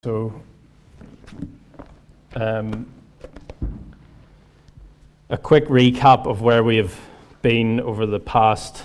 So, a quick recap of where we have been over the past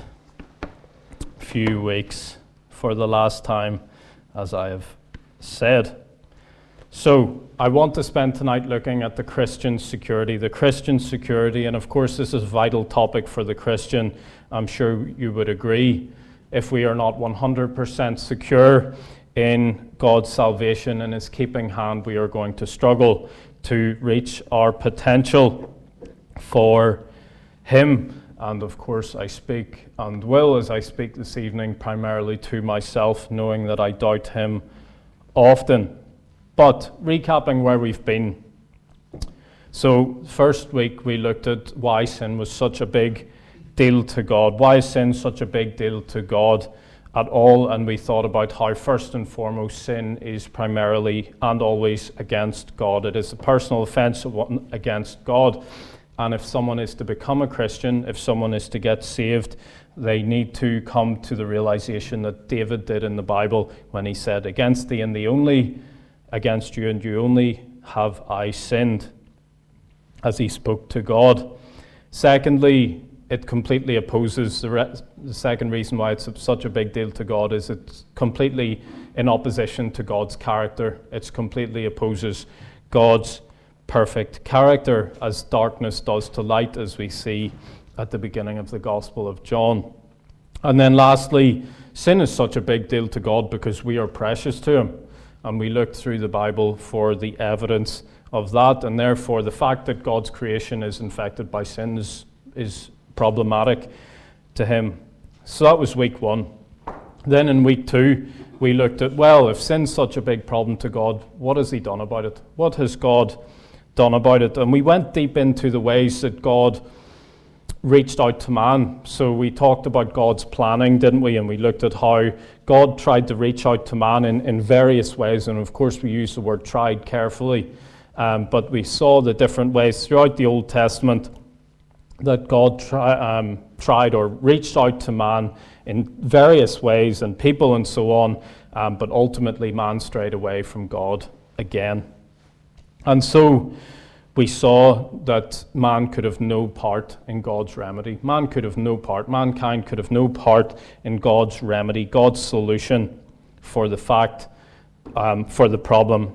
few weeks for the last time, as I have said. So, I want to spend tonight looking at the Christian security, and of course this is a vital topic for the Christian. I'm sure you would agree. If we are not 100% secure in God's salvation and His keeping hand, we are going to struggle to reach our potential for Him. And of course I speak and will, as I speak this evening, primarily to myself, knowing that I doubt Him often. But recapping where we've been. So first week we looked at why sin was such a big deal to God. Why is sin such a big deal to God at all? And we thought about how first and foremost sin is primarily and always against God. It is a personal offense against God. And if someone is to become a Christian, if someone is to get saved, they need to come to the realization that David did in the Bible when he said, "Against thee and thee only, against you and you only have I sinned," as he spoke to God. Secondly, it completely opposes, the second reason why it's such a big deal to God is it's completely in opposition to God's character. It completely opposes God's perfect character, as darkness does to light, as we see at the beginning of the Gospel of John. And then lastly, sin is such a big deal to God because we are precious to Him. And we looked through the Bible for the evidence of that, and therefore the fact that God's creation is infected by sin is problematic to Him. So that was week one. Then in week two, we looked at, well, if sin's such a big problem to God, what has He done about it? What has God done about it? And we went deep into the ways that God reached out to man. So we talked about God's planning, didn't we? And we looked at how God tried to reach out to man in various ways. And of course we use the word tried carefully. But we saw the different ways throughout the Old Testament that God tried or reached out to man in various ways, and people and so on, but ultimately man strayed away from God again. And so we saw that man could have no part in God's remedy. Mankind could have no part in God's remedy, God's solution for the for the problem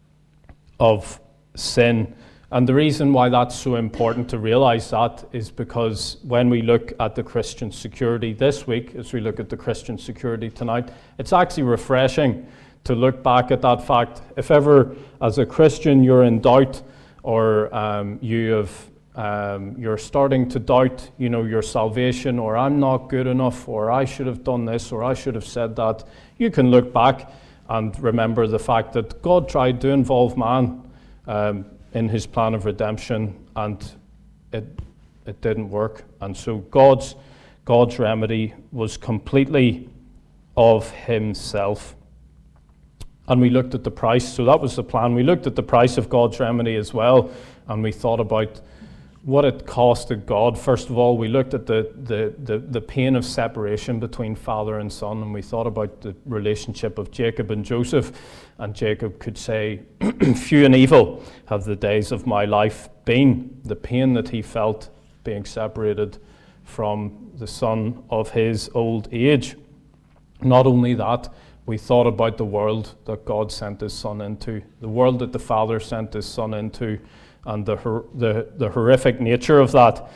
of sin. And the reason why that's so important to realize that is because when we look at the Christian security this week, as we look at the Christian security tonight, it's actually refreshing to look back at that fact. If ever, as a Christian, you're in doubt, or you're starting to doubt, your salvation, or I'm not good enough, or I should have done this, or I should have said that, you can look back and remember the fact that God tried to involve man in His plan of redemption, and it didn't work. And so God's remedy was completely of Himself. And we looked at the price, so that was the plan. We looked at the price of God's remedy as well, and we thought about what it costed God. First of all, we looked at the pain of separation between father and son, and we thought about the relationship of Jacob and Joseph. And Jacob could say, "Few and evil have the days of my life been," the pain that he felt being separated from the son of his old age. Not only that, we thought about the world that God sent His Son into, the world that the Father sent His Son into, and the horrific nature of that.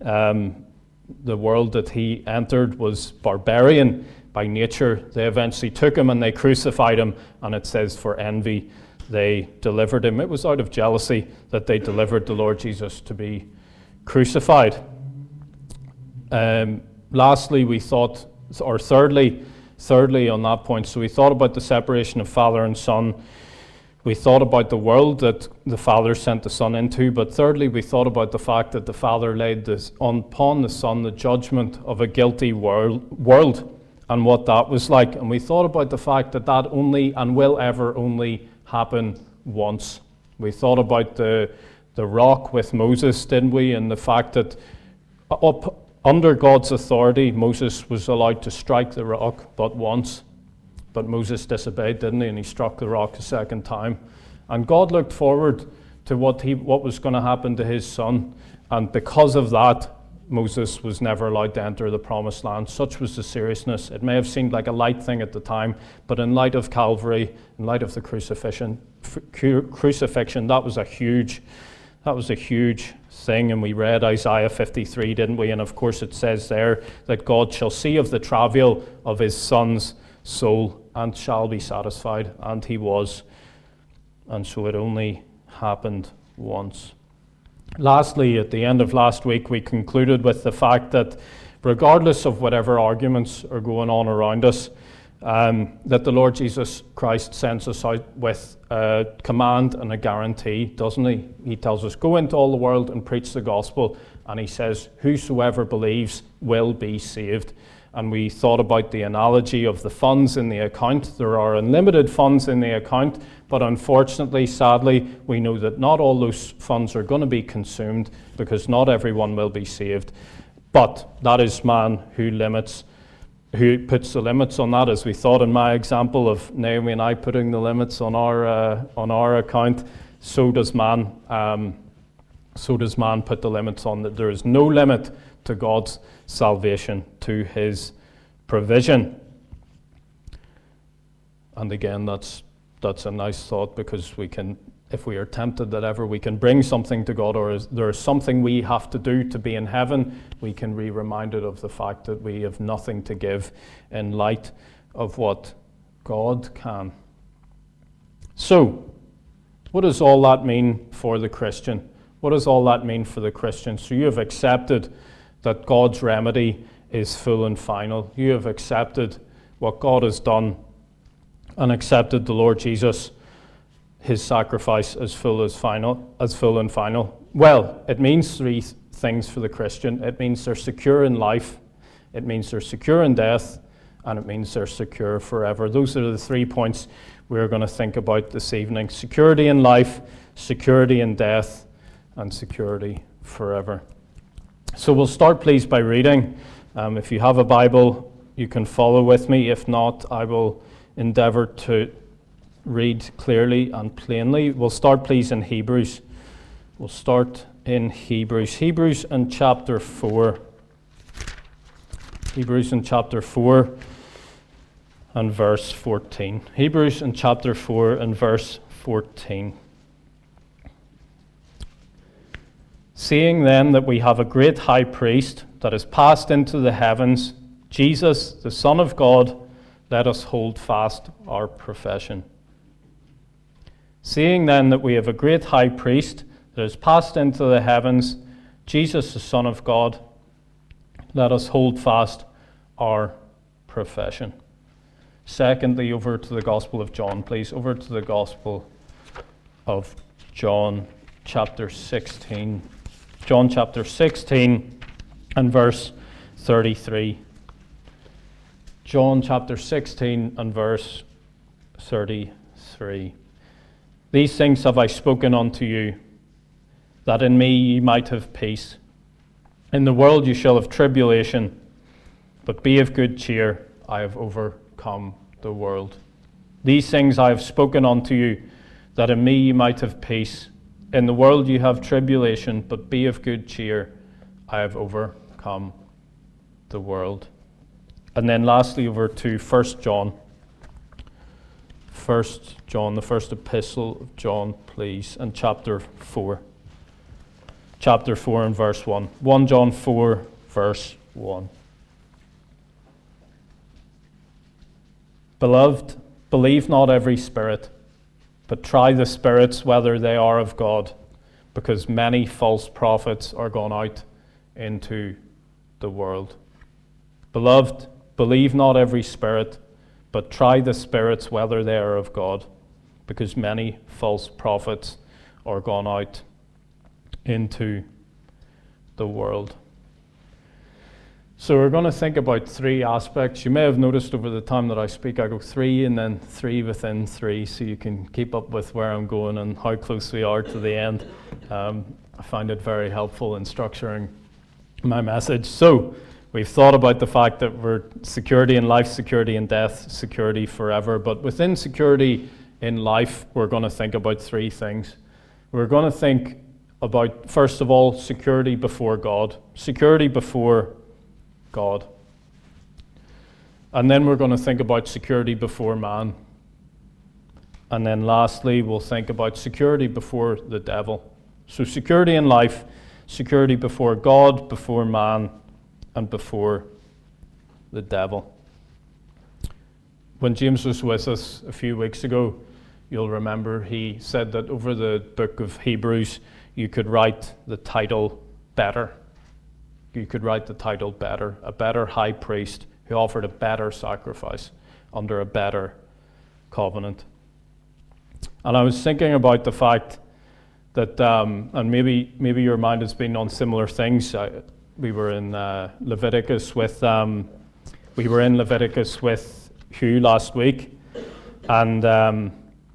The world that He entered was barbarian by nature. They eventually took Him and they crucified Him, and it says for envy they delivered Him. It was out of jealousy that they delivered the Lord Jesus to be crucified. Lastly, we thought, or thirdly on that point, so we thought about the separation of Father and Son. We thought about the world that the Father sent the Son into, but thirdly, we thought about the fact that the Father laid upon the Son the judgment of a guilty world and what that was like. And we thought about the fact that only and will ever only happen once. We thought about the rock with Moses, didn't we? And the fact that under God's authority, Moses was allowed to strike the rock but once. But Moses disobeyed, didn't he? And he struck the rock a second time. And God looked forward to what was going to happen to his son. And because of that, Moses was never allowed to enter the promised land. Such was the seriousness. It may have seemed like a light thing at the time, but in light of Calvary, in light of the crucifixion, that was a huge thing. And we read Isaiah 53, didn't we? And of course it says there that God shall see of the travail of his son's soul and shall be satisfied. And he was. And so it only happened once. Lastly, at the end of last week, we concluded with the fact that regardless of whatever arguments are going on around us, that the Lord Jesus Christ sends us out with a command and a guarantee, doesn't he? He tells us, go into all the world and preach the gospel. And he says, whosoever believes will be saved. And we thought about the analogy of the funds in the account. There are unlimited funds in the account, but unfortunately, sadly, we know that not all those funds are going to be consumed because not everyone will be saved. But that is man who puts the limits on that, as we thought in my example of Naomi and I putting the limits on our account. So does man put the limits on that. There is no limit to God's salvation, to his provision. And again, that's a nice thought, because we can, if we are tempted that ever we can bring something to God, or there is something we have to do to be in heaven, we can be reminded of the fact that we have nothing to give in light of what God can. So, what does all that mean for the Christian? What does all that mean for the Christian? So you have accepted that God's remedy is full and final. You have accepted what God has done and accepted the Lord Jesus, his sacrifice as full and final. Well, it means three things for the Christian. It means they're secure in life, it means they're secure in death, and it means they're secure forever. Those are the 3 points we're going to think about this evening. Security in life, security in death, and security forever. So we'll start, please, by reading. If you have a Bible, you can follow with me. If not, I will endeavor to read clearly and plainly. We'll start, please, in Hebrews. We'll start in Hebrews. Hebrews in chapter 4. Hebrews in chapter 4 and verse 14. Hebrews in chapter 4 and verse 14. Seeing then that we have a great high priest that is passed into the heavens, Jesus, the Son of God, let us hold fast our profession. Seeing then that we have a great high priest that is passed into the heavens, Jesus, the Son of God, let us hold fast our profession. Secondly, over to the Gospel of John, please. Over to the Gospel of John, chapter 16. John chapter 16 and verse 33. John chapter 16 and verse 33. These things have I spoken unto you, that in me ye might have peace. In the world you shall have tribulation, but be of good cheer, I have overcome the world. These things I have spoken unto you, that in me ye might have peace. In the world you have tribulation, but be of good cheer, I have overcome the world. And then lastly, over to 1 John. 1 John, the first epistle of John, please, and chapter 4. Chapter 4 and verse 1. 1 John 4, verse 1. Beloved, believe not every spirit, but try the spirits whether they are of God, because many false prophets are gone out into the world. Beloved, believe not every spirit, but try the spirits whether they are of God, because many false prophets are gone out into the world. So we're going to think about three aspects. You may have noticed over the time that I speak, I go 3 and then 3 within 3, so you can keep up with where I'm going and how close we are to the end. I find it very helpful in structuring my message. So We've thought about the fact that we're security in life, security in death, security forever. But within security in life, we're going to think about three things. We're going to think about, first of all, security before God. Security before God. And then we're going to think about security before man. And then lastly, we'll think about security before the devil. So security in life, security before God, before man, and before the devil. When James was with us a few weeks ago, you'll remember he said that over the book of Hebrews, you could write the title better. You could write the title better, a better high priest who offered a better sacrifice under a better covenant. And I was thinking about the fact that, and maybe your mind has been on similar things. We were in Leviticus with Hugh last week, and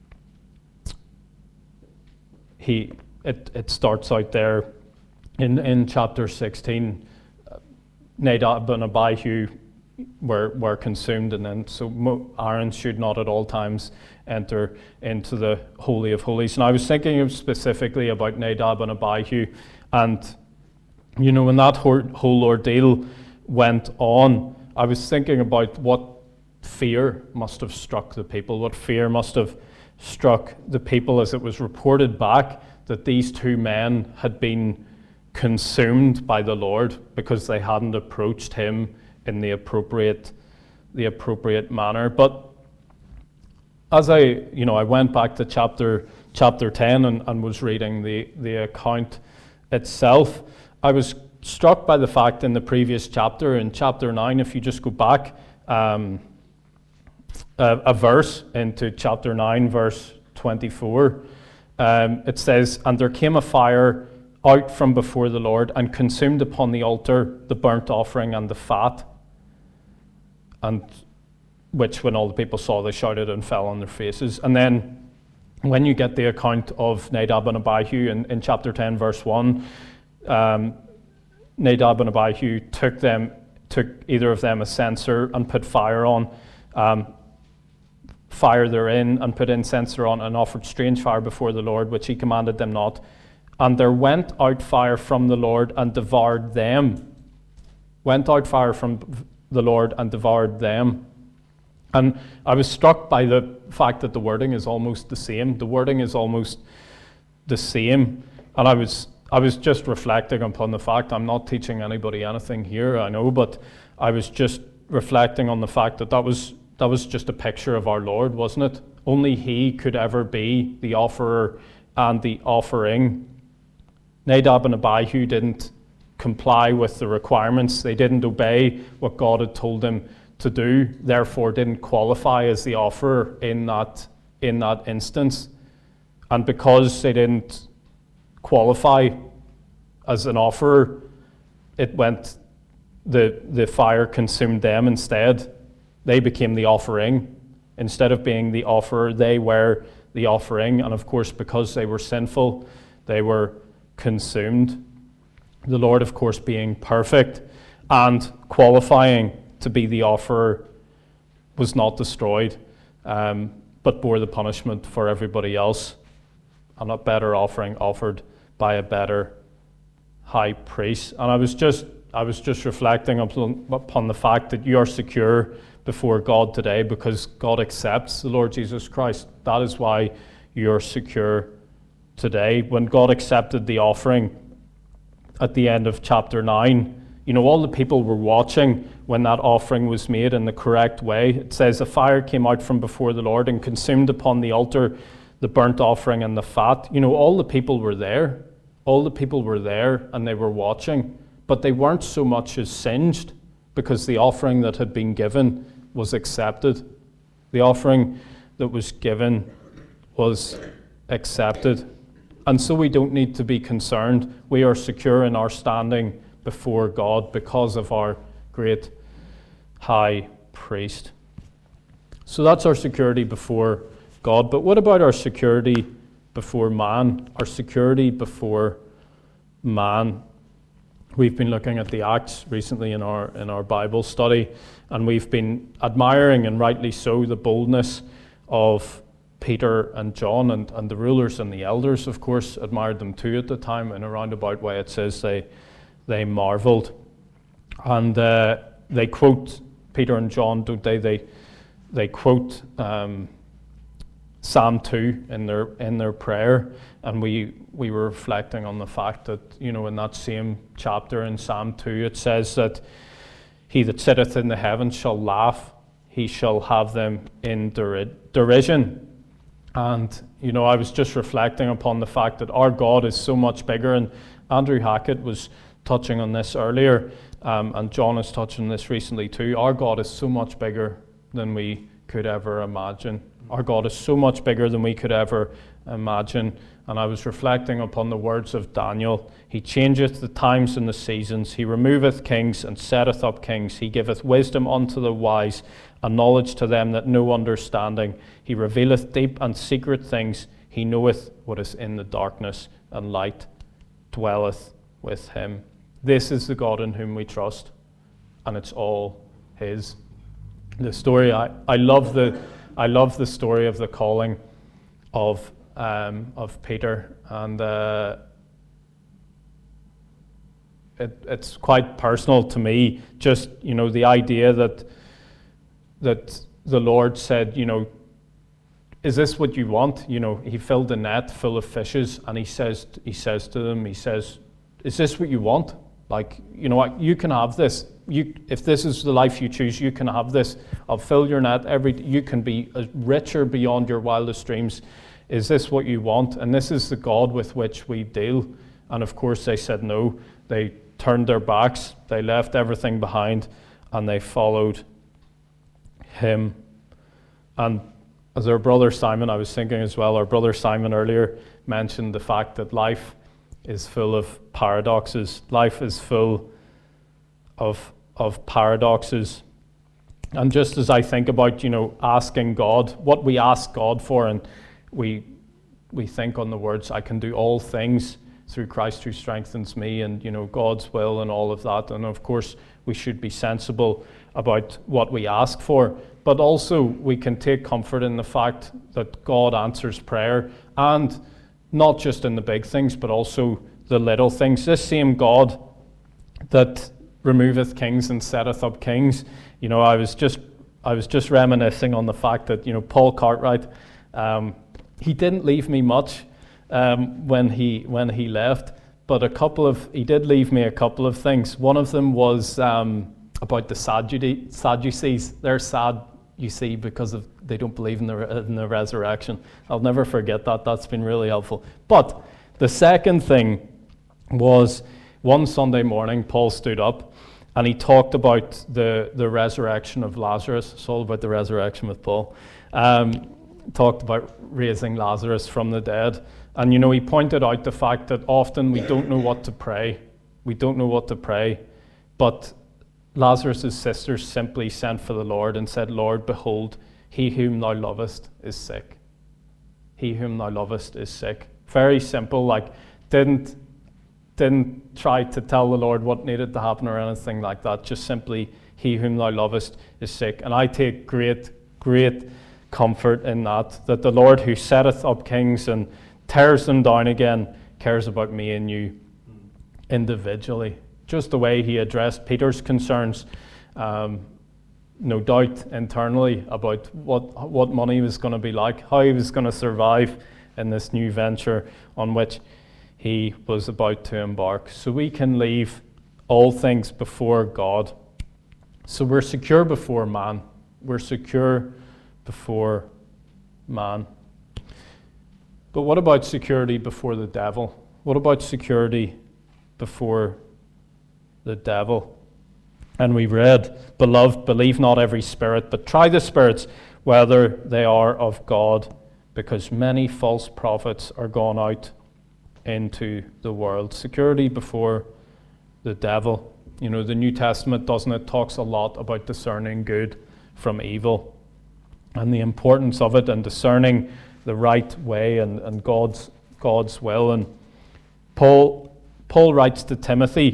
it starts out there in chapter 16. Nadab and Abihu were consumed, and then so Aaron should not at all times enter into the Holy of Holies. And I was thinking specifically about Nadab and Abihu, and you know, when that whole ordeal went on, I was thinking about what fear must have struck the people, what fear must have struck the people as it was reported back that these two men had been consumed by the Lord because they hadn't approached him in the appropriate manner. But as I went back to chapter 10 and was reading the account itself, I was struck by the fact in the previous chapter, in chapter 9, if you just go back a verse into chapter 9, verse 24, it says, "And there came a fire out from before the Lord and consumed upon the altar the burnt offering and the fat, and which when all the people saw, they shouted and fell on their faces." And then when you get the account of Nadab and Abihu in chapter 10, verse 1, Nadab and Abihu took either of them a censer and put fire on, fire therein, and put incense thereon, and offered strange fire before the Lord, which he commanded them not. And there went out fire from the Lord and devoured them. Went out fire from the Lord and devoured them. And I was struck by the fact that the wording is almost the same. The wording is almost the same. And I was just reflecting upon the fact, I'm not teaching anybody anything here, I know, but I was just reflecting on the fact that was just a picture of our Lord, wasn't it? Only he could ever be the offerer and the offering. Nadab and Abihu didn't comply with the requirements. They didn't obey what God had told them to do, therefore didn't qualify as the offerer in that instance. And because they didn't qualify as an offerer, the fire consumed them instead. They became the offering. Instead of being the offerer, they were the offering. And of course, because they were sinful, they were consumed. The Lord, of course, being perfect and qualifying to be the offerer, was not destroyed, but bore the punishment for everybody else. And a better offering offered by a better high priest. And I was just reflecting upon the fact that you are secure before God today because God accepts the Lord Jesus Christ. That is why you're secure today. When God accepted the offering at the end of chapter 9, you know, all the people were watching when that offering was made in the correct way. It says, "A fire came out from before the Lord and consumed upon the altar the burnt offering and the fat." You know, all the people were there. All the people were there and they were watching. But they weren't so much as singed because the offering that had been given was accepted. The offering that was given was accepted. And so we don't need to be concerned. We are secure in our standing before God because of our great high priest. So that's our security before God. But what about our security before man? Our security before man. We've been looking at the Acts recently in our Bible study, and we've been admiring, and rightly so, the boldness of Peter and John, and the rulers and the elders, of course, admired them too at the time. In a roundabout way, it says they marveled. And they quote Peter and John, don't they? They quote Psalm 2 in their prayer, and we were reflecting on the fact that, in that same chapter in Psalm 2, it says that he that sitteth in the heavens shall laugh, he shall have them in derision. And, I was just reflecting upon the fact that our God is so much bigger, and Andrew Hackett was touching on this earlier, and John has touched on this recently too. Our God is so much bigger than we could ever imagine. Our God is so much bigger than we could ever imagine. And I was reflecting upon the words of Daniel. He changeth the times and the seasons. He removeth kings and setteth up kings. He giveth wisdom unto the wise, and knowledge to them that know understanding. He revealeth deep and secret things. He knoweth what is in the darkness, and light dwelleth with him. This is the God in whom we trust, and it's all his. The story, I love the story of the calling of Peter, and it's quite personal to me. Just the idea that the Lord said, is this what you want? He filled the net full of fishes, and he says to them, is this what you want? You can have this. If this is the life you choose, you can have this. I'll fill your net. You can be richer beyond your wildest dreams. Is this what you want? And this is the God with which we deal. And of course they said no. They turned their backs. They left everything behind, and they followed him. And as our brother Simon, I was thinking as well, our brother Simon earlier mentioned the fact that life is full of paradoxes. Life is full of paradoxes. And just as I think about, asking God, what we ask God for, and we think on the words, I can do all things through Christ who strengthens me, and, God's will and all of that. And of course, we should be sensible about what we ask for. But also, we can take comfort in the fact that God answers prayer, and not just in the big things, but also the little things. This same God that removeth kings and setteth up kings. I was just reminiscing on the fact that Paul Cartwright, he didn't leave me much when he left, but he did leave me a couple of things. One of them was about the Sadducees. They're sad, you see, because they don't believe in the resurrection. I'll never forget that. That's been really helpful. But the second thing was, one Sunday morning, Paul stood up and he talked about the resurrection of Lazarus. It's all about the resurrection with Paul. Talked about raising Lazarus from the dead. And, he pointed out the fact that often we don't know what to pray. We don't know what to pray. But Lazarus' sisters simply sent for the Lord and said, Lord, behold, he whom thou lovest is sick. He whom thou lovest is sick. Very simple, didn't try to tell the Lord what needed to happen or anything like that. Just simply, he whom thou lovest is sick. And I take great, great comfort in that the Lord who setteth up kings and tears them down again cares about me and you individually. Just the way he addressed Peter's concerns, no doubt internally about what money was going to be like, how he was going to survive in this new venture on which he was about to embark. So we can leave all things before God. So we're secure before man. We're secure before man. But what about security before the devil? What about security before the devil? And we read, Beloved, believe not every spirit, but try the spirits, whether they are of God, because many false prophets are gone out into the world. Security before the devil. The New Testament, doesn't it, talks a lot about discerning good from evil and the importance of it, and discerning the right way and God's will. And Paul writes to Timothy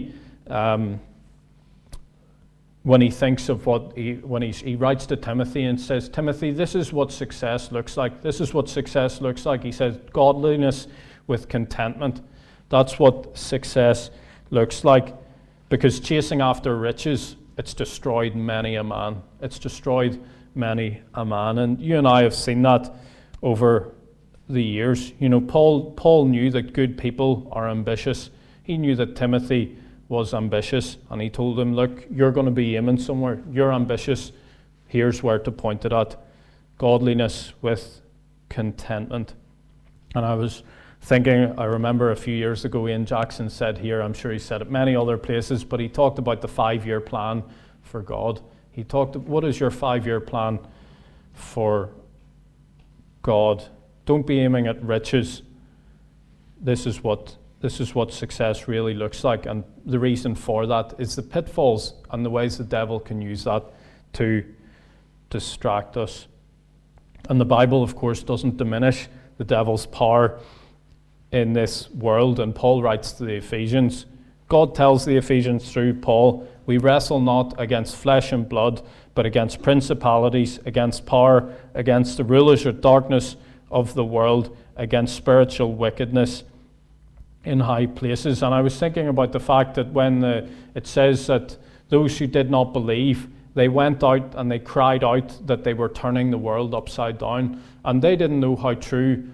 when he thinks of when he writes to Timothy and says, Timothy, this is what success looks like. This is what success looks like. He says, godliness with contentment. That's what success looks like. Because chasing after riches, it's destroyed many a man. It's destroyed many a man. And you and I have seen that over the years. You know, Paul knew that good people are ambitious. He knew that Timothy was ambitious, and he told him, look, you're going to be aiming somewhere. You're ambitious. Here's where to point it at. Godliness with contentment. And I was thinking, I remember a few years ago, Ian Jackson said here, I'm sure he said it many other places, but he talked about the 5-year plan for God. He talked, what is your 5-year plan for God? Don't be aiming at riches. This is what success really looks like. And the reason for that is the pitfalls and the ways the devil can use that to distract us. And the Bible, of course, doesn't diminish the devil's power in this world. And Paul writes to the Ephesians, God tells the Ephesians through Paul, we wrestle not against flesh and blood, but against principalities, against power, against the rulers of darkness of the world, against spiritual wickedness in high places. And I was thinking about the fact that when it says that those who did not believe, they went out and they cried out that they were turning the world upside down, and they didn't know how true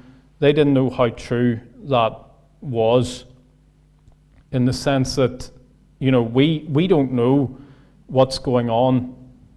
that was, in the sense that, you know, we don't know what's going on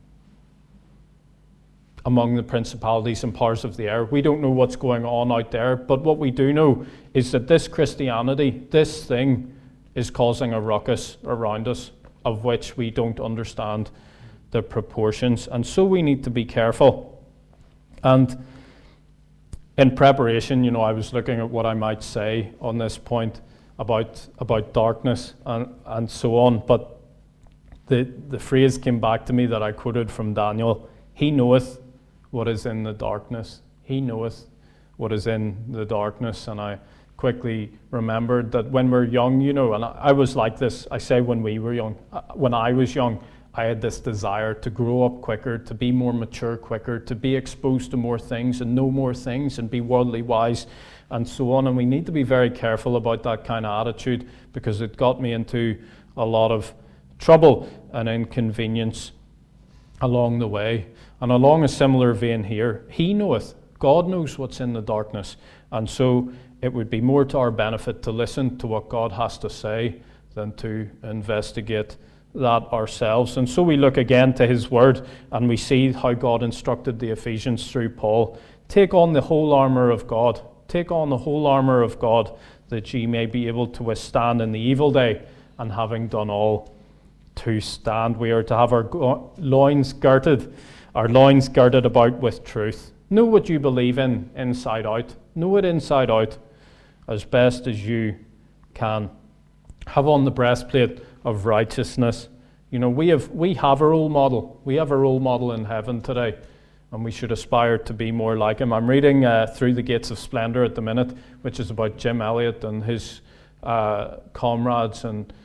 among the principalities and powers of the air. We don't know what's going on out there, but what we do know is that this Christianity, this thing, is causing a ruckus around us, of which we don't understand the proportions, and so we need to be careful. And in preparation, you know, I was looking at what I might say on this point about darkness and so on, but the phrase came back to me that I quoted from Daniel, he knoweth what is in the darkness. He knoweth what is in the darkness. And I quickly remembered that when we're young, you know, and I was like this, I say when we were young, when I was young, I had this desire to grow up quicker, to be more mature quicker, to be exposed to more things and know more things and be worldly wise and so on. And we need to be very careful about that kind of attitude, because it got me into a lot of trouble and inconvenience along the way. And along a similar vein here, he knoweth, God knows what's in the darkness. And so it would be more to our benefit to listen to what God has to say than to investigate that ourselves. And so we look again to his word, and we see how God instructed the Ephesians through Paul. Take on the whole armor of God. Take on the whole armor of God, that ye may be able to withstand in the evil day, and having done all, to stand. We are to have our loins girded about with truth. Know what you believe in inside out. Know it inside out as best as you can. Have on the breastplate of righteousness. You know, we have a role model. We have a role model in heaven today, and we should aspire to be more like him. I'm reading Through the Gates of Splendor at the minute, which is about Jim Elliot and his comrades, and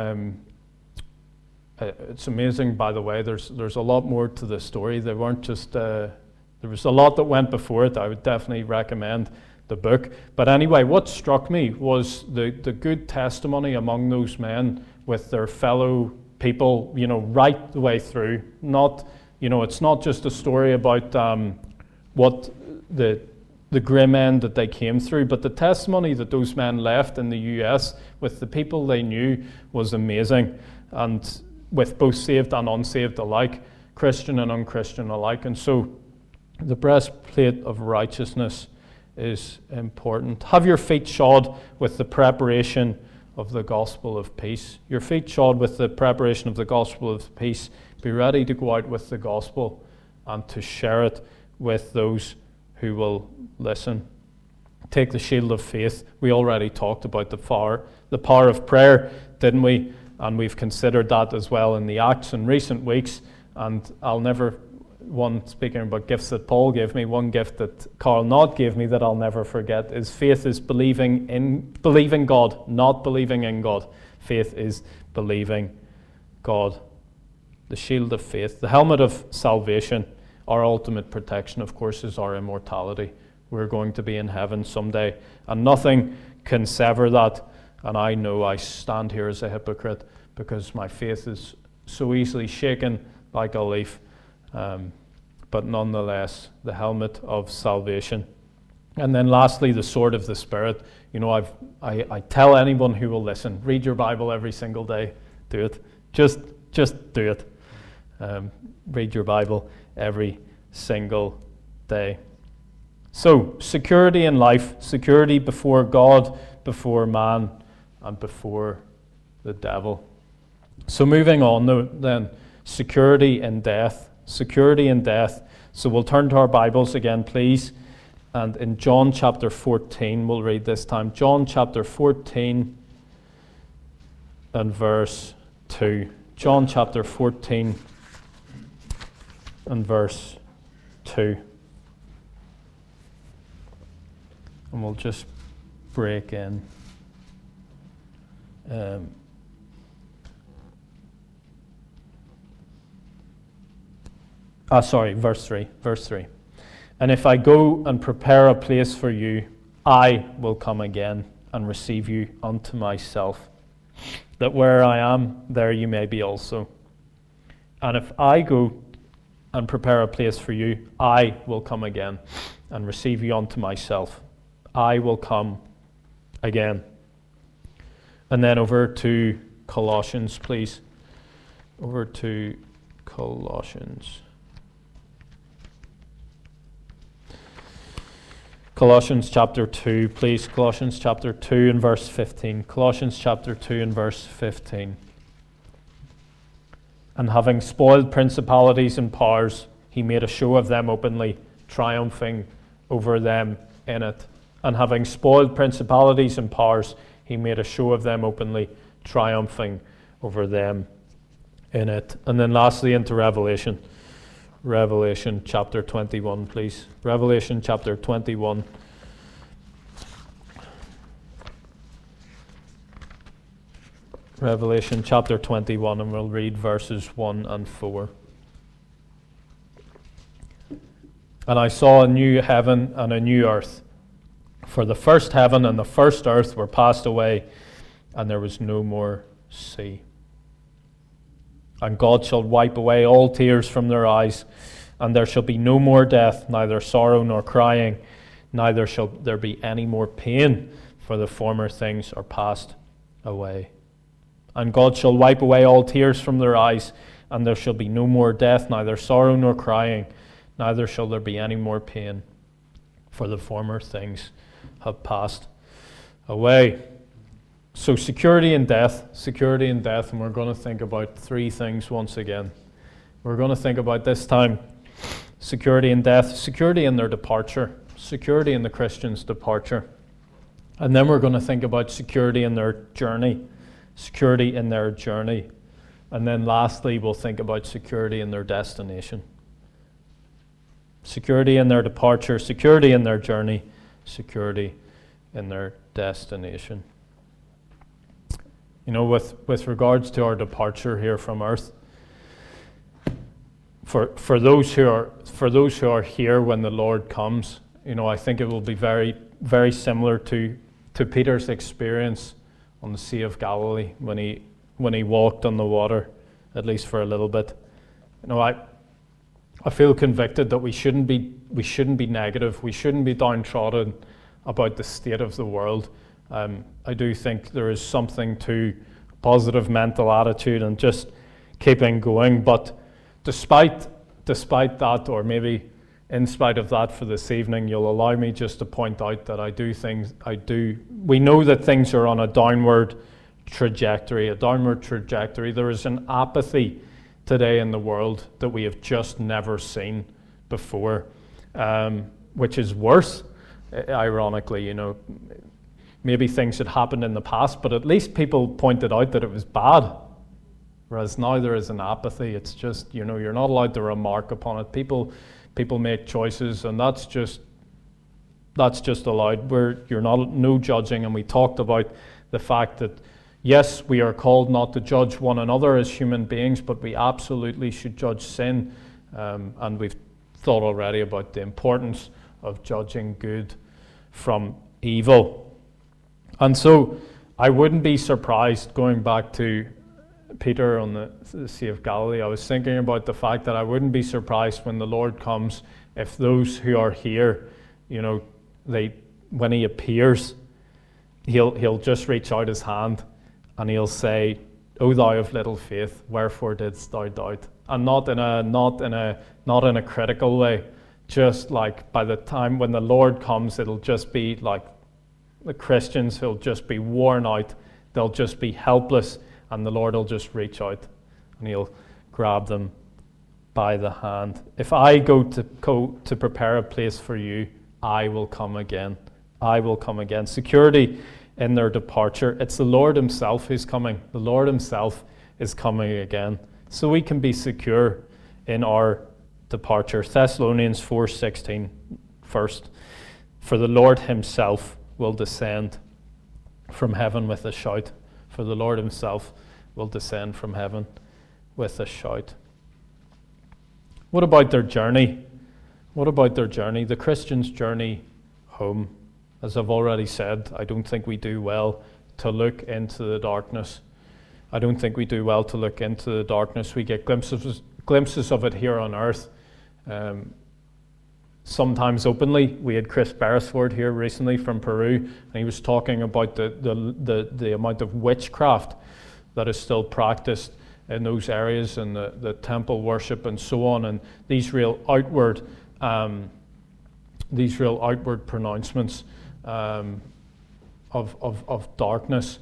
it's amazing, by the way. There's a lot more to the story. They weren't just there was a lot that went before it. I would definitely recommend the book. But anyway, what struck me was the good testimony among those men with their fellow people, you know, right the way through. Not, you know, it's not just a story about what the grim end that they came through, but the testimony that those men left in the US with the people they knew was amazing, and with both saved and unsaved alike, Christian and unchristian alike. And so the breastplate of righteousness is important. Have your feet shod with the preparation of the gospel of peace. Your feet shod with the preparation of the gospel of peace. Be ready to go out with the gospel and to share it with those who will listen. Take the shield of faith. We already talked about the power of prayer, didn't we? And we've considered that as well in the Acts in recent weeks. And I'll never one speaking about gifts that Paul gave me, one gift that Carl Knott gave me that I'll never forget is faith is believing God, not believing in God. Faith is believing God. The shield of faith, the helmet of salvation, our ultimate protection, of course, is our immortality. We're going to be in heaven someday, and nothing can sever that. And I know I stand here as a hypocrite because my faith is so easily shaken like a leaf. But nonetheless, the helmet of salvation. And then lastly, the sword of the Spirit. I tell anyone who will listen, read your Bible every single day. Do it. Just do it. Read your Bible every single day. So, security in life, security before God, before man, and before the devil. So moving on then, security in death. Security in death. So we'll turn to our Bibles again, please. And in John chapter 14, we'll read this time. John chapter 14 and verse 2. John chapter 14 and verse 2. And we'll just break in. Verse 3. Verse 3. And if I go and prepare a place for you, I will come again and receive you unto myself, that where I am, there you may be also. And if I go and prepare a place for you, I will come again and receive you unto myself. I will come again. And then over to Colossians, please. Over to Colossians. Colossians chapter 2, please. Colossians chapter 2 and verse 15. Colossians chapter 2 and verse 15. And having spoiled principalities and powers, he made a show of them openly, triumphing over them in it. And having spoiled principalities and powers, he made a show of them openly, triumphing over them in it. And then lastly into Revelation. Revelation chapter 21, please. Revelation chapter 21. Revelation chapter 21, and we'll read verses 1 and 4. And I saw a new heaven and a new earth. For the first heaven and the first earth were passed away, and there was no more sea. And God shall wipe away all tears from their eyes, and there shall be no more death, neither sorrow nor crying, neither shall there be any more pain, for the former things are passed away. And God shall wipe away all tears from their eyes, and there shall be no more death, neither sorrow nor crying, neither shall there be any more pain, for the former things have passed away. So security in death, and we're going to think about three things once again. We're going to think about this time security in death, security in their departure, security in the Christian's departure. And then we're going to think about security in their journey, security in their journey. And then lastly, we'll think about security in their destination. Security in their departure, security in their journey, security in their destination. You know, with regards to our departure here from earth, for those who are here when the Lord comes, you know, I think it will be very, very similar to Peter's experience on the Sea of Galilee when he walked on the water, at least for a little bit. You know, I feel convicted that we shouldn't be negative. We shouldn't be downtrodden about the state of the world. I do think there is something to positive mental attitude and just keeping going. But despite that, or maybe in spite of that for this evening, you'll allow me just to point out that we know that things are on a downward trajectory. There is an apathy today in the world that we have just never seen before, which is worse, ironically, you know. Maybe things had happened in the past, but at least people pointed out that it was bad. Whereas now there is an apathy. It's just, you're not allowed to remark upon it. People make choices, and that's just allowed. You're no judging, and we talked about the fact that yes, we are called not to judge one another as human beings, but we absolutely should judge sin. And we've thought already about the importance of judging good from evil. And so I wouldn't be surprised, going back to Peter on the Sea of Galilee, I was thinking about the fact that I wouldn't be surprised when the Lord comes, if those who are here, when he appears, he'll just reach out his hand and he'll say, "O thou of little faith, wherefore didst thou doubt?" And not in a critical way. Just like by the time when the Lord comes, it'll just be like the Christians who'll just be worn out. They'll just be helpless, and the Lord will just reach out and he'll grab them by the hand. If I go to prepare a place for you, I will come again. I will come again. Security in their departure. It's the Lord himself who's coming. The Lord himself is coming again. So we can be secure in our departure. Thessalonians 4:16 first. For the Lord himself will descend from heaven with a shout. For the Lord himself will descend from heaven with a shout. What about their journey? What about their journey? The Christian's journey home. As I've already said, I don't think we do well to look into the darkness. I don't think we do well to look into the darkness. We get glimpses of it here on earth, sometimes openly. We had Chris Beresford here recently from Peru, and he was talking about the amount of witchcraft that is still practiced in those areas, and the temple worship and so on, and these real outward pronouncements of darkness.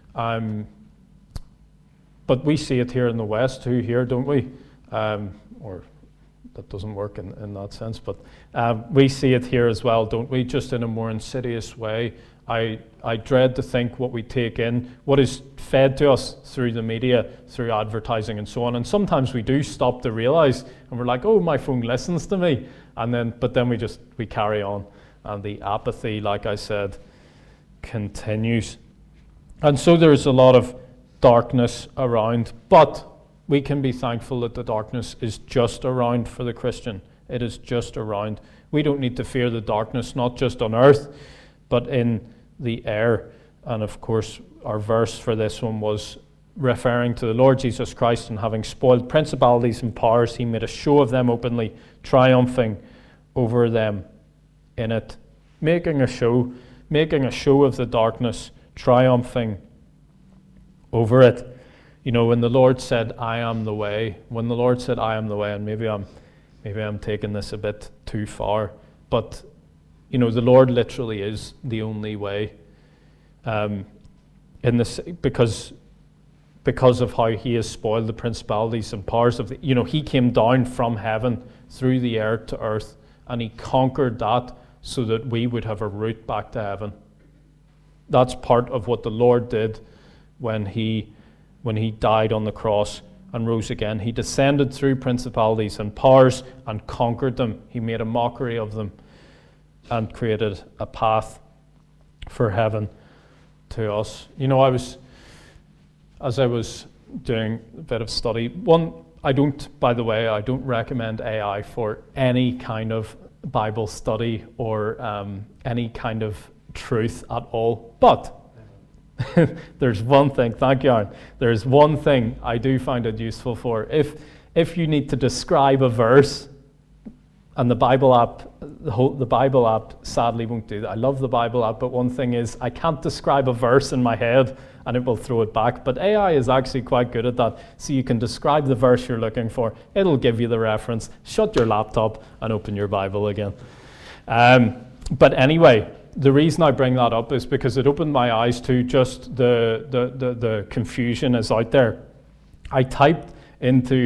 But we see it here in the West too, here, don't we? Or that doesn't work in that sense, but we see it here as well, don't we? Just in a more insidious way. I dread to think what we take in, what is fed to us through the media, through advertising and so on. And sometimes we do stop to realize, and we're like, oh, my phone listens to me. But then we carry on. And the apathy, like I said, continues. And so there's a lot of darkness around, but we can be thankful that the darkness is just around for the Christian. It is just around. We don't need to fear the darkness, not just on earth, but in the air. And of course, our verse for this one was referring to the Lord Jesus Christ, and having spoiled principalities and powers, he made a show of them openly, triumphing over them in it. Making a show of the darkness, triumphing over it. When the Lord said, I am the way, and maybe I'm taking this a bit too far, but the Lord literally is the only way. Because of how he has spoiled the principalities and powers of he came down from heaven through the air to earth, and he conquered that so that we would have a route back to heaven. That's part of what the Lord did when he died on the cross and rose again. He descended through principalities and powers and conquered them. He made a mockery of them and created a path for heaven to us. As I was doing a bit of study, I don't recommend AI for any kind of Bible study or any kind of truth at all. But there's one thing, thank you, Aaron. There's one thing I do find it useful for. If you need to describe a verse, and the Bible app sadly won't do that. I love the Bible app, but one thing is I can't describe a verse in my head and it will throw it back. But AI is actually quite good at that. So you can describe the verse you're looking for. It'll give you the reference. Shut your laptop and open your Bible again. But anyway, the reason I bring that up is because it opened my eyes to just the confusion is out there. I typed into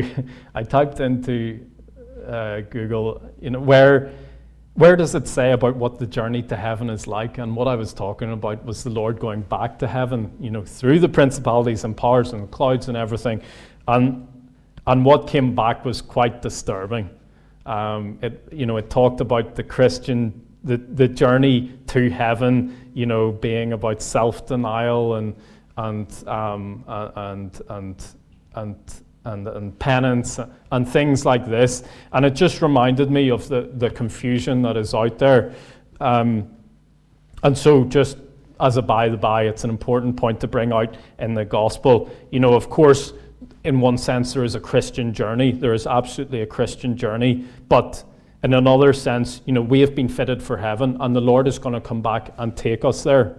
Google, where does it say about what the journey to heaven is like? And what I was talking about was the Lord going back to heaven, through the principalities and powers and the clouds and everything. And what came back was quite disturbing. It talked about the Christian, the journey to heaven, being about self-denial and penance and things like this. And it just reminded me of the confusion that is out there. And so just as a by-the-by, it's an important point to bring out in the gospel. Of course, in one sense, there is a Christian journey. There is absolutely a Christian journey. But in another sense, we have been fitted for heaven, and the Lord is going to come back and take us there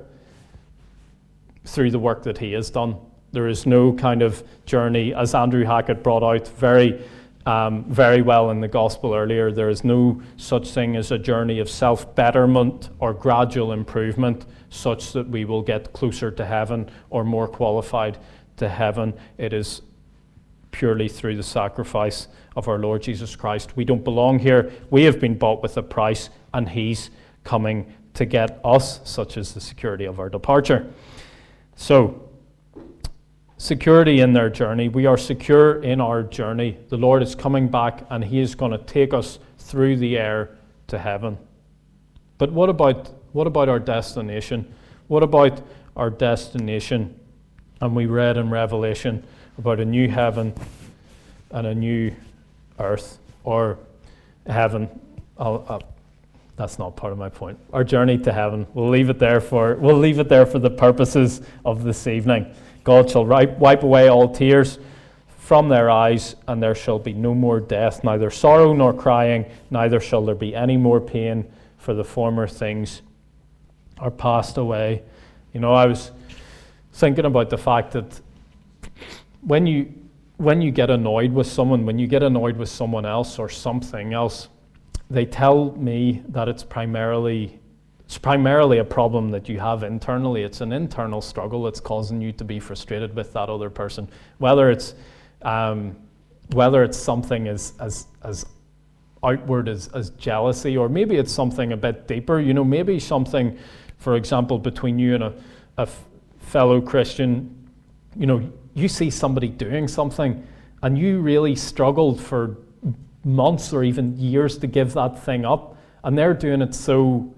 through the work that he has done. There is no kind of journey, as Andrew Hackett brought out very well in the gospel earlier. There is no such thing as a journey of self-betterment or gradual improvement such that we will get closer to heaven or more qualified to heaven. It is purely through the sacrifice of our Lord Jesus Christ. We don't belong here. We have been bought with a price, and he's coming to get us, such as the security of our departure. So, security in their journey. We are secure in our journey. The Lord is coming back, and he is going to take us through the air to heaven. But what about our destination? What about our destination? And we read in Revelation about a new heaven and a new earth, or heaven. That's not part of my point. Our journey to heaven. We'll leave it there for the purposes of this evening. God shall wipe away all tears from their eyes, and there shall be no more death, neither sorrow nor crying, neither shall there be any more pain, for the former things are passed away. I was thinking about the fact that when you get annoyed with someone, when you get annoyed with someone else or something else, they tell me that it's primarily a problem that you have internally. It's an internal struggle that's causing you to be frustrated with that other person. Whether it's something as outward as jealousy, or maybe it's something a bit deeper. Maybe something, for example, between you and a fellow Christian. You see somebody doing something, and you really struggled for months or even years to give that thing up, and they're doing it so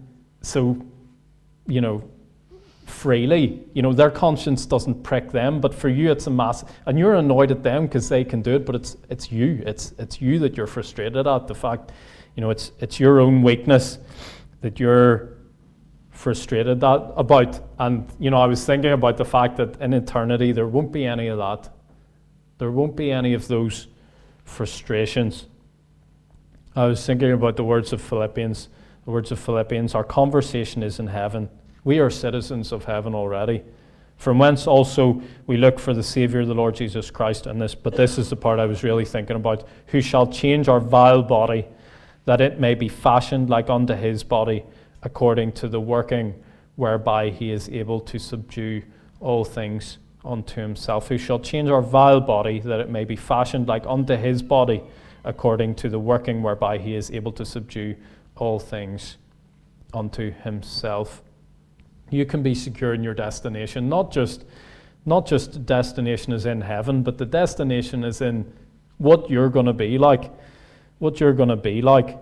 freely. Their conscience doesn't prick them, but for you it's a mass, and you're annoyed at them because they can do it, but it's you that you're frustrated at. The fact, it's your own weakness that you're frustrated about. And I was thinking about the fact that in eternity there won't be any of that. There won't be any of those frustrations. I was thinking about the words of Philippians. The words of Philippians, our conversation is in heaven. We are citizens of heaven already, from whence also we look for the Saviour, the Lord Jesus Christ. But this is the part I was really thinking about. Who shall change our vile body, that it may be fashioned like unto his body, according to the working whereby he is able to subdue all things unto himself. Who shall change our vile body, that it may be fashioned like unto his body, according to the working whereby he is able to subdue all things unto himself. You can be secure in your destination. Not just destination is in heaven, but the destination is in what you're going to be like. What you're going to be like.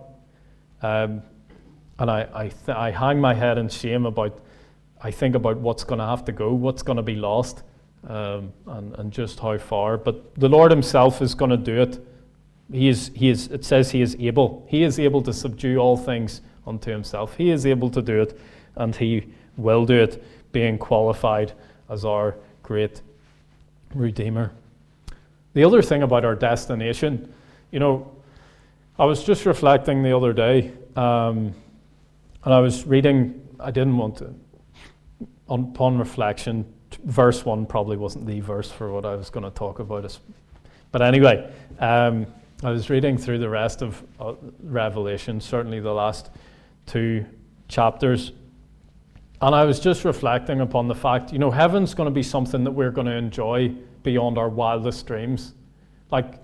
And I hang my head in shame I think about what's going to have to go, what's going to be lost, and just how far. But the Lord himself is going to do it. It says he is able. He is able to subdue all things unto himself. He is able to do it, and he will do it, being qualified as our great Redeemer. The other thing about our destination, I was just reflecting the other day, and I was reading, I didn't want to, upon reflection, verse 1 probably wasn't the verse for what I was going to talk about. But anyway, I was reading through the rest of Revelation, certainly the last 2 chapters, and I was just reflecting upon the fact, heaven's going to be something that we're going to enjoy beyond our wildest dreams. Like,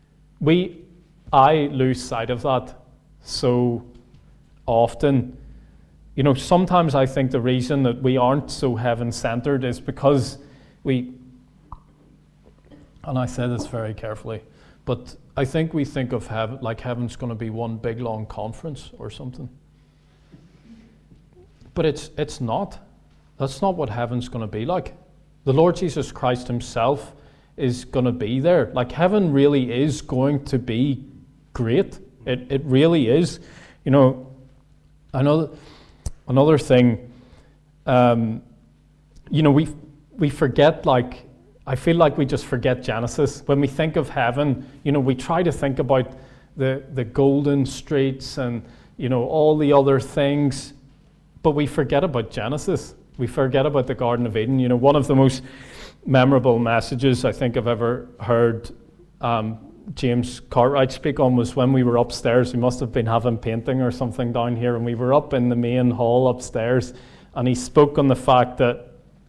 I lose sight of that so often. Sometimes I think the reason that we aren't so heaven-centered is because And I say this very carefully, but I think we think of heaven like heaven's going to be one big long conference or something. But it's not. That's not what heaven's going to be like. The Lord Jesus Christ himself is going to be there. Like, heaven really is going to be great. It really is. You know, another thing, you know, we forget, like, I feel like we just forget Genesis. When we think of heaven, you know, we try to think about the golden streets and, you know, all the other things, but we forget about Genesis. We forget about the Garden of Eden. You know, one of the most memorable messages I think I've ever heard James Cartwright speak on was when we were upstairs. We must have been having painting or something down here, and we were up in the main hall upstairs, and he spoke on the fact that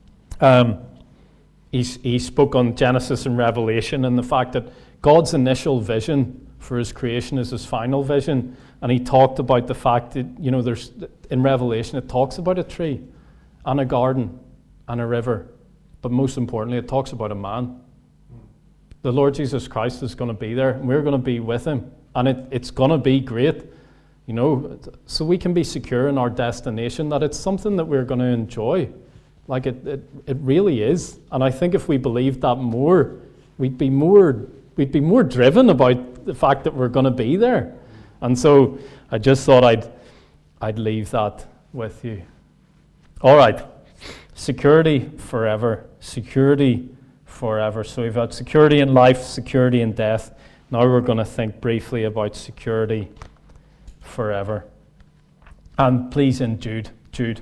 he spoke on Genesis and Revelation and the fact that God's initial vision for his creation is his final vision. And he talked about the fact that, you know, there's in Revelation it talks about a tree and a garden and a river, but most importantly it talks about a man. The Lord Jesus Christ is going to be there, and we're going to be with him, and it's going to be great, you know, so we can be secure in our destination, that it's something that we're going to enjoy. Like, it really is. And I think if we believed that more, we'd be more driven about the fact that we're going to be there. And so I just thought I'd leave that with you. All right, security forever, security forever. So we've had security in life, security in death. Now we're going to think briefly about security forever. And please, in Jude,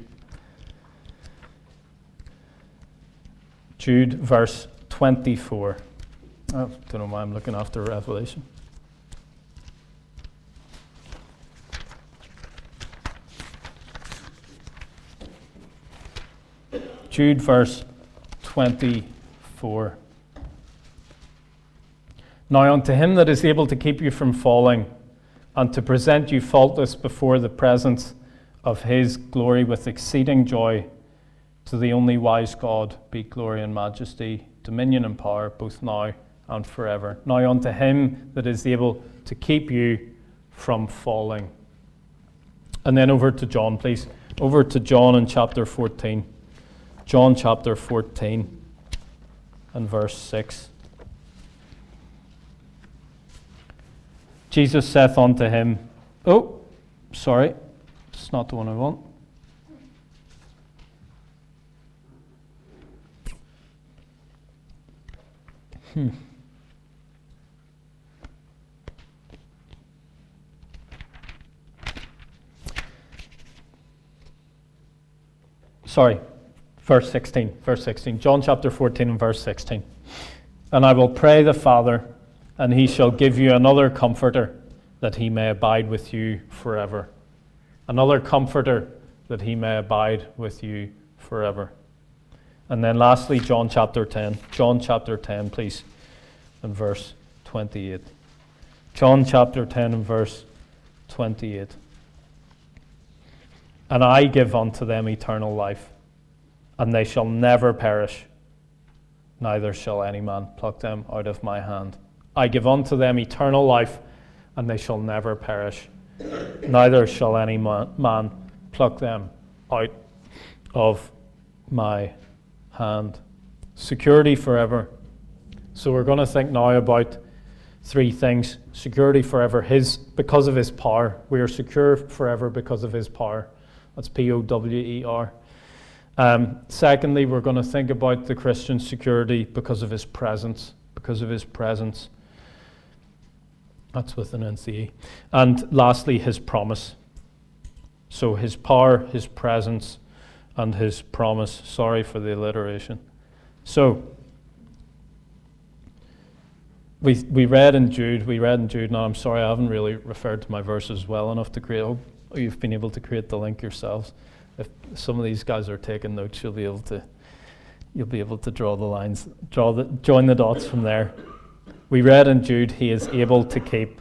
verse 24. I don't know why I'm looking after Revelation. Jude, verse 24. Now unto him that is able to keep you from falling, and to present you faultless before the presence of his glory with exceeding joy, to the only wise God be glory and majesty, dominion and power, both now and forever. Now unto him that is able to keep you from falling. And then over to John, please. Over to John in chapter 14. John chapter 14 and verse 6. Jesus saith unto him, oh, sorry, it's not the one I want. Sorry, verse 16, John chapter 14 and verse 16. And I will pray the Father, and he shall give you another comforter, that he may abide with you forever. Another comforter, that he may abide with you forever. And then lastly, John chapter 10, please, and verse 28. John chapter 10 and verse 28. And I give unto them eternal life, and they shall never perish, neither shall any man pluck them out of my hand. I give unto them eternal life, and they shall never perish, neither shall any man pluck them out of my hand. Security forever. So we're going to think now about three things. Security forever, because of his power. We are secure forever because of his power. That's Power. Secondly, we're going to think about the Christian security because of his presence. That's with an NCE. And lastly, his promise. So his power, his presence, and his promise. Sorry for the alliteration. So, we read in Jude, now I'm sorry I haven't really referred to my verses well enough to create, you've been able to create the link yourselves. If some of these guys are taking notes, you'll be able to draw the lines, join the dots from there. We read in Jude, he is able to keep.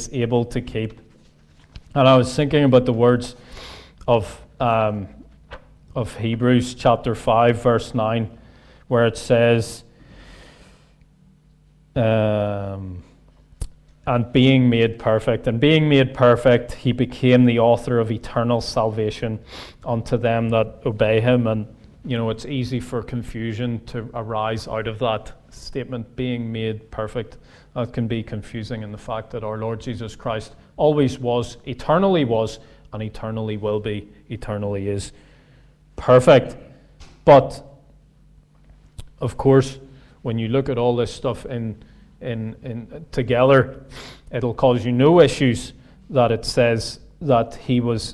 And I was thinking about the words of Hebrews chapter 5, verse 9, where it says, and being made perfect. And being made perfect, he became the author of eternal salvation unto them that obey him. And, it's easy for confusion to arise out of that statement, being made perfect. That can be confusing in the fact that our Lord Jesus Christ always was, and eternally will be, eternally is perfect. But, of course, when you look at all this stuff in together, it'll cause you no issues that it says that he was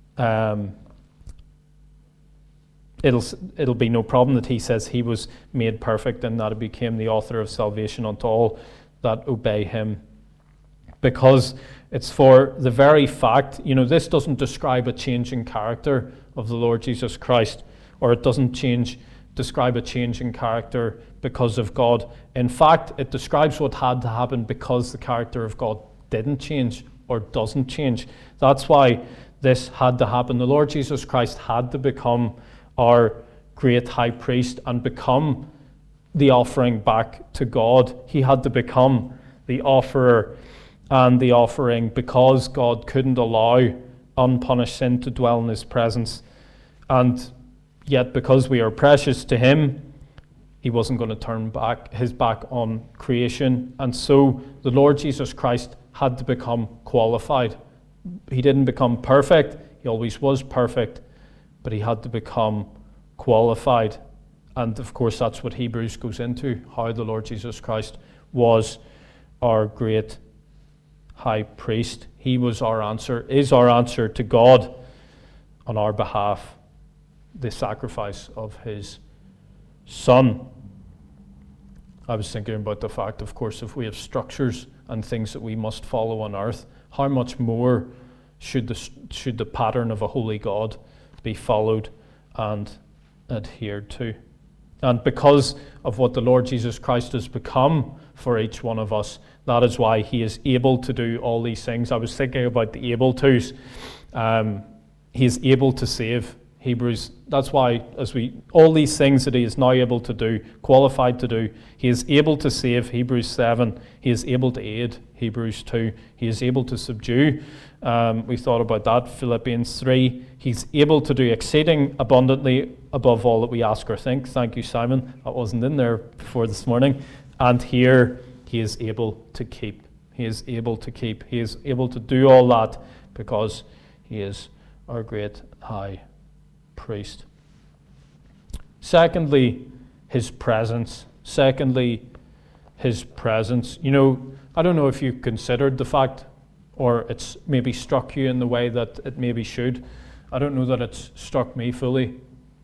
it'll be no problem that he says he was made perfect and that he became the author of salvation unto all that obey him, because it's for the very fact, this doesn't describe a change in character of the Lord Jesus Christ, or it doesn't describe a change in character because of God. In fact, it describes what had to happen because the character of God didn't change or doesn't change. That's why this had to happen. The Lord Jesus Christ had to become our great high priest and become the offering back to God. He had to become the offerer and the offering because God couldn't allow unpunished sin to dwell in his presence. And yet, because we are precious to him, he wasn't going to turn his back on creation. And so the Lord Jesus Christ had to become qualified. He didn't become perfect. He always was perfect, but he had to become qualified. And of course, that's what Hebrews goes into, how the Lord Jesus Christ was our great high priest. He was is our answer to God on our behalf, the sacrifice of his Son. I was thinking about the fact, of course, if we have structures and things that we must follow on earth, how much more should the pattern of a holy God be followed and adhered to? And because of what the Lord Jesus Christ has become for each one of us, that is why he is able to do all these things. I was thinking about the able tos. He is able to save. Hebrews, that's why all these things that he is now able to do, qualified to do, he is able to save, Hebrews 7, he is able to aid, Hebrews 2, he is able to subdue, we thought about that, Philippians 3, he's able to do exceeding abundantly above all that we ask or think. Thank you, Simon, that wasn't in there before this morning. And here, he is able to keep, he is able to do all that because he is our great high priest. Secondly, his presence. I don't know if you considered the fact, or it's maybe struck you in the way that it maybe should. I don't know that it's struck me fully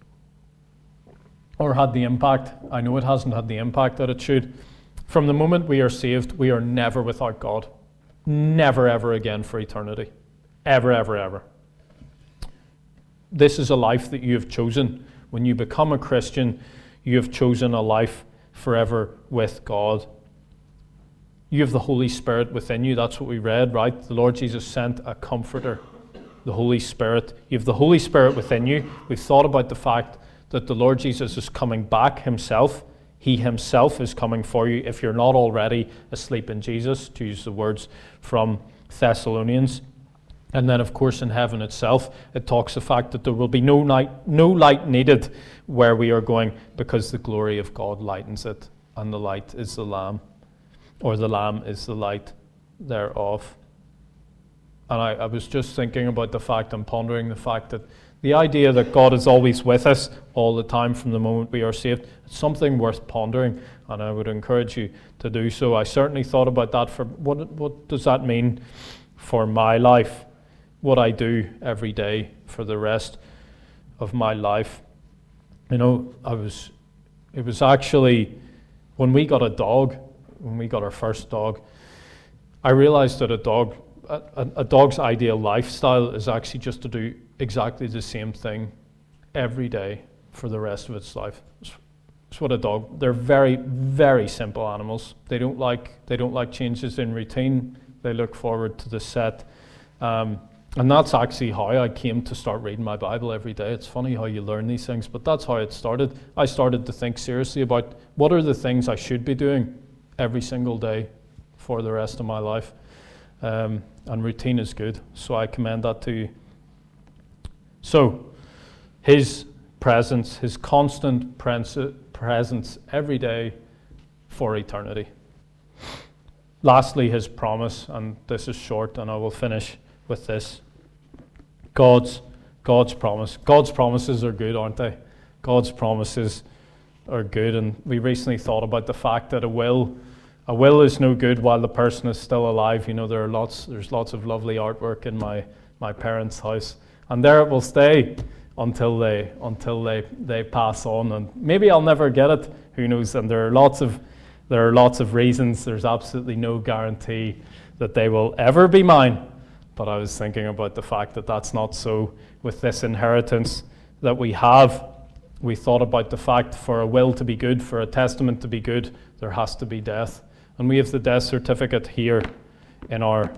or had the impact. I know it hasn't had the impact that it should. From the moment we are saved, we are never without God. Never, ever again for eternity. Ever, ever, ever. This is a life that you have chosen. When you become a Christian, you have chosen a life forever with God. You have the Holy Spirit within you. That's what we read, right? The Lord Jesus sent a comforter, the Holy Spirit. You have the Holy Spirit within you. We've thought about the fact that the Lord Jesus is coming back himself. He himself is coming for you if you're not already asleep in Jesus, to use the words from Thessalonians. And then, of course, in heaven itself, it talks the fact that there will be no light needed where we are going because the glory of God lightens it, and the light is the Lamb, or the Lamb is the light thereof. And I was just thinking about the fact and pondering the fact that the idea that God is always with us all the time from the moment we are saved, it's something worth pondering, and I would encourage you to do so. I certainly thought about that for what does that mean for my life? What I do every day for the rest of my life. It was actually when we got our first dog, I realized that a dog's ideal lifestyle is actually just to do exactly the same thing every day for the rest of its life. It's what a dog, they're very, very simple animals. They don't like changes in routine. They look forward to the set. And that's actually how I came to start reading my Bible every day. It's funny how you learn these things, but that's how it started. I started to think seriously about what are the things I should be doing every single day for the rest of my life. And routine is good, so I commend that to you. So, his presence, his constant presence every day for eternity. Lastly, his promise, and this is short, and I will finish with this. God's promise. God's promises are good, aren't they? God's promises are good, and we recently thought about the fact that a will is no good while the person is still alive. You know, there's lots of lovely artwork in my parents' house, and there it will stay until they pass on, and maybe I'll never get it. Who knows? And there are lots of reasons. There's absolutely no guarantee that they will ever be mine. But I was thinking about the fact that that's not so with this inheritance that we have. We thought about the fact for a will to be good, for a testament to be good, there has to be death. And we have the death certificate here in our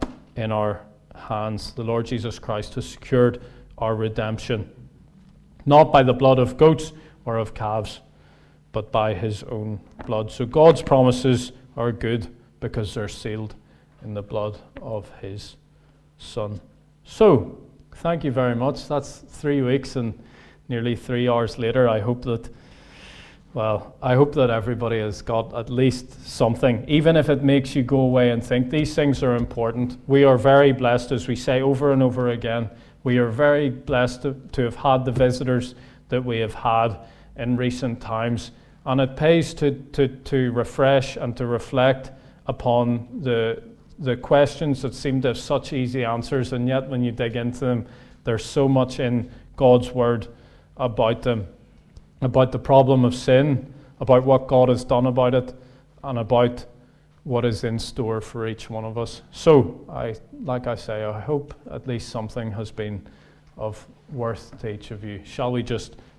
hands. The Lord Jesus Christ has secured our redemption, not by the blood of goats or of calves, but by his own blood. So God's promises are good because they're sealed in the blood of his Son. So, thank you very much. That's 3 weeks and nearly 3 hours later. I hope that everybody has got at least something, even if it makes you go away and think these things are important. We are very blessed, as we say over and over again. We are very blessed to have had the visitors that we have had in recent times. And it pays to refresh and to reflect upon the questions that seem to have such easy answers, and yet when you dig into them, there's so much in God's Word about them, about the problem of sin, about what God has done about it, and about what is in store for each one of us. So, like I say, I hope at least something has been of worth to each of you. Shall we just